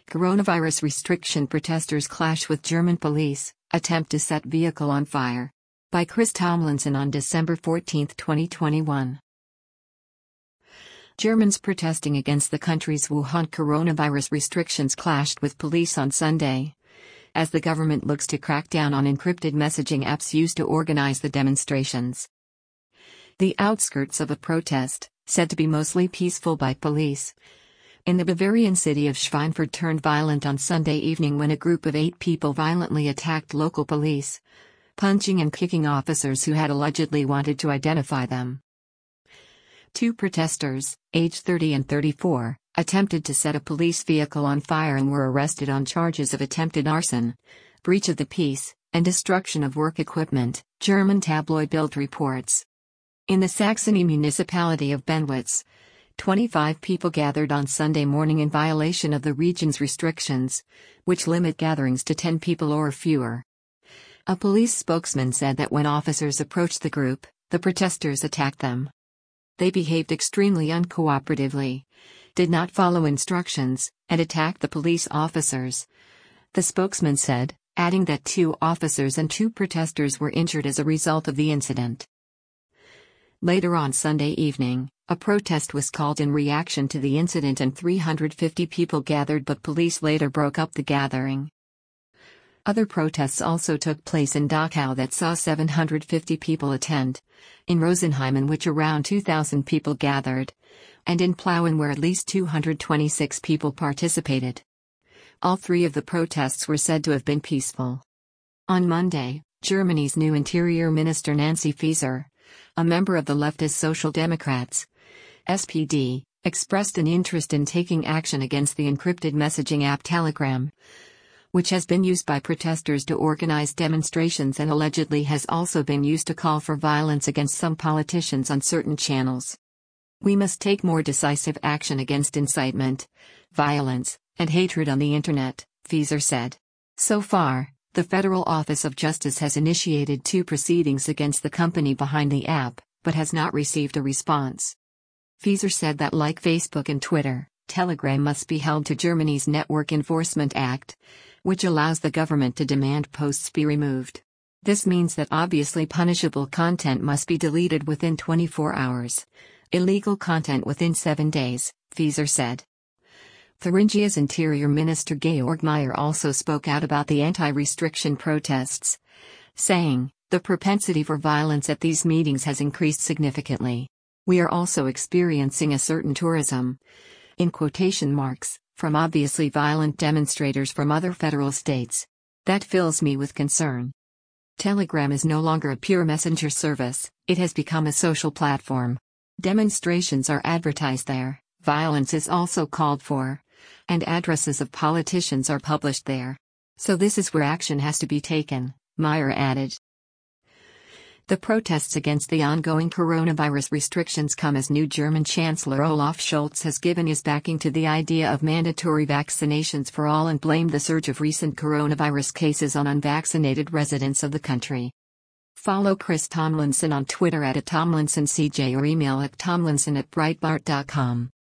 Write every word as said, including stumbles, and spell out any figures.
Coronavirus restriction protesters clash with German police, attempt to set vehicle on fire. By Chris Tomlinson on December fourteenth, twenty twenty-one. Germans protesting against the country's Wuhan coronavirus restrictions clashed with police on Sunday, as the government looks to crack down on encrypted messaging apps used to organize the demonstrations. The outskirts of a protest, said to be mostly peaceful by police, in the Bavarian city of Schweinfurt turned violent on Sunday evening when a group of eight people violently attacked local police, punching and kicking officers who had allegedly wanted to identify them. Two protesters, aged thirty and thirty-four, attempted to set a police vehicle on fire and were arrested on charges of attempted arson, breach of the peace, and destruction of work equipment, German tabloid Bild reports. In the Saxony municipality of Benwitz, twenty-five people gathered on Sunday morning in violation of the region's restrictions, which limit gatherings to ten people or fewer. A police spokesman said that when officers approached the group, the protesters attacked them. They behaved extremely uncooperatively, did not follow instructions, and attacked the police officers, the spokesman said, adding that two officers and two protesters were injured as a result of the incident. Later on Sunday evening, a protest was called in reaction to the incident and three hundred fifty people gathered, but police later broke up the gathering. Other protests also took place in Dachau that saw seven hundred fifty people attend, in Rosenheim in which around two thousand people gathered, and in Plauen where at least two hundred twenty-six people participated. All three of the protests were said to have been peaceful. On Monday, Germany's new Interior Minister Nancy Faeser, a member of the leftist Social Democrats, S P D, expressed an interest in taking action against the encrypted messaging app Telegram, which has been used by protesters to organize demonstrations and allegedly has also been used to call for violence against some politicians on certain channels. We must take more decisive action against incitement, violence, and hatred on the internet, Faeser said. So far, the Federal Office of Justice has initiated two proceedings against the company behind the app, but has not received a response. Faeser said that like Facebook and Twitter, Telegram must be held to Germany's Network Enforcement Act, which allows the government to demand posts be removed. This means that obviously punishable content must be deleted within twenty-four hours. Illegal content within seven days, Faeser said. Thuringia's Interior Minister Georg Mayer also spoke out about the anti-restriction protests, saying, "The propensity for violence at these meetings has increased significantly. We are also experiencing a certain tourism, in quotation marks, from obviously violent demonstrators from other federal states. That fills me with concern." Telegram is no longer a pure messenger service, it has become a social platform. Demonstrations are advertised there, violence is also called for, and addresses of politicians are published there. So this is where action has to be taken, Mayer added. The protests against the ongoing coronavirus restrictions come as new German Chancellor Olaf Scholz has given his backing to the idea of mandatory vaccinations for all and blamed the surge of recent coronavirus cases on unvaccinated residents of the country. Follow Chris Tomlinson on Twitter at Tomlinson C J or email at tomlinson at breitbart dot com.